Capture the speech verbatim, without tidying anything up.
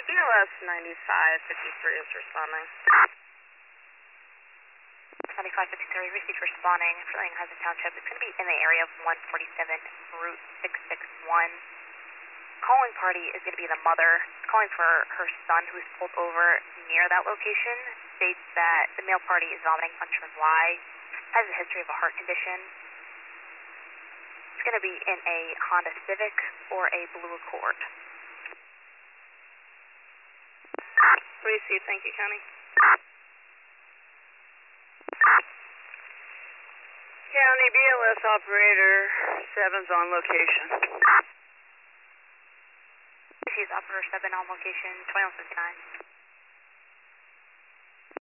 B L S ninety-five fifty-three is responding. ninety-five fifty-three, received responding for Lancaster Township. It's going to be in the area of one forty-seven Route six six one. Calling party is going to be the mother calling for her son who's pulled over near that location. States that the male party is vomiting, unsure why, has a history of a heart condition. It's going to be in a Honda Civic or a Blue Accord. Received, thank you, County. County B L S operator seven's on location. Received operator seven on location, twenty-one fifty-nine.